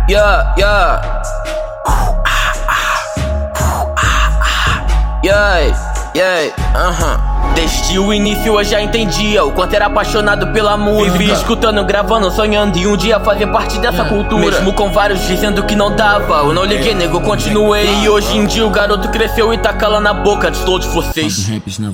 Yeah, yeah. Yeah, Desde o início eu já entendia o quanto era apaixonado pela música. Vivi escutando, gravando, sonhando em um dia fazer parte dessa cultura. Mesmo com vários dizendo que não dava, eu não liguei, nego, continuei. E hoje em dia o garoto cresceu e tá calando a boca de todos vocês.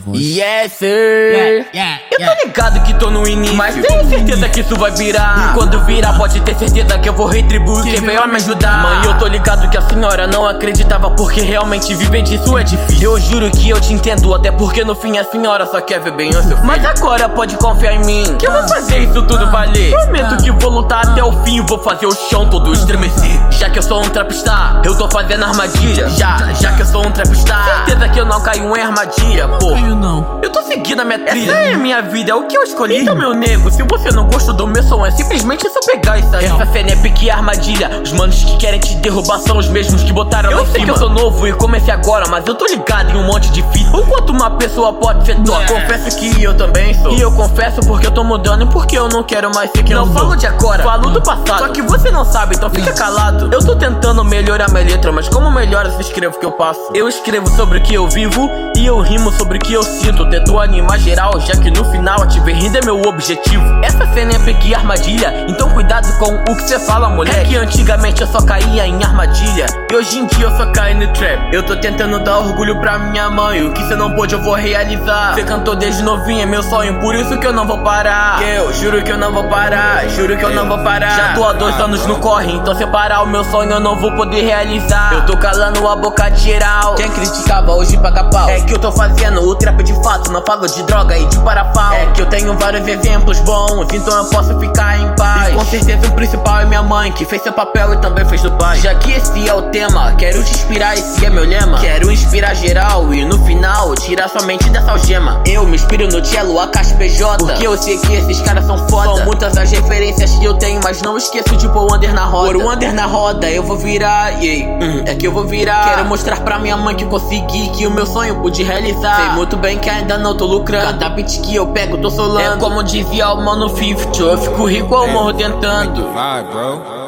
Yes, sir. Eu tô ligado que tô no início, mas tenho certeza que isso vai virar. E quando virar, pode ter certeza que eu vou retribuir quem veio a me ajudar. Mãe, eu tô ligado que a senhora não acreditava, porque realmente viver disso é difícil. Eu juro que eu te entendo, até porque no fim a senhora só quer ver bem o seu filho. Mas agora pode confiar em mim, que eu vou fazer isso tudo valer. Prometo que vou lutar até o fim, vou fazer o chão todo estremecer. Já que eu sou um trapstar, eu tô fazendo armadilha. Já que eu sou um trapstar, certeza que eu não caio em armadilha, pô. Eu tô seguindo a minha trilha, essa é a minha vida, é o que eu escolhi. Então, meu nego, se você não gostou do meu som, é simplesmente só pegar e sair. Essa cena é pique armadilha, os manos que querem te derrubar são os mesmos que botaram lá em cima. Eu sei que eu sou novo e comecei agora, mas eu tô ligado em um monte de fita. O quanto uma pessoa pode ser top, confesso que eu também sou. E eu confesso porque eu tô mudando e porque eu não quero mais ser quem eu sou. Não falo de agora, falo do passado. Só que você não sabe, então fica calado. Eu tô tentando melhorar minha letra, mas como melhora se escrevo o que eu passo? Eu escrevo sobre o que eu vivo e eu rimo sobre o que eu sinto. Tento animar geral, já que no final ativer rindo é meu objetivo. Essa cena é pique armadilha, então cuidado com o que cê fala, moleque. É que antigamente eu só caía em armadilha e hoje em dia eu só caio no trap. Eu tô tentando dar orgulho pra minha mãe, o que cê não pôde eu vou realizar. Cê cantou desde novinho, é meu sonho, por isso que eu não vou parar. Eu juro que eu não vou parar, juro que eu não vou parar. Já tô há 2 anos no corre, então se parar o meu sonho eu não vou poder realizar. Eu tô calando a boca de geral, quem criticava hoje paga pau. É que eu tô fazendo o trap de fato, não falo de droga e de parafal. É que eu tenho vários exemplos bons, então eu posso ficar em paz. E com certeza o principal é minha mãe, que fez seu papel e também fez do pai. Já que esse é o tema, quero te inspirar, esse é meu lema. Quero inspirar geral e no final tirar somente dessa algema. Eu me inspiro no cello, a caixa PJ, porque eu sei que esses caras são foda. São muitas as referências que eu tenho, mas não esqueço de pôr o under na roda. Por o under na roda eu vou virar, é que eu vou virar. Quero mostrar pra minha mãe que eu consegui, que o meu sonho pude realizar. Sei muito bem que ainda não tô lucrando, cada beat que eu pego tô solando. É como dizia o mano 50, eu fico rico ao morro tentando. Vai, bro.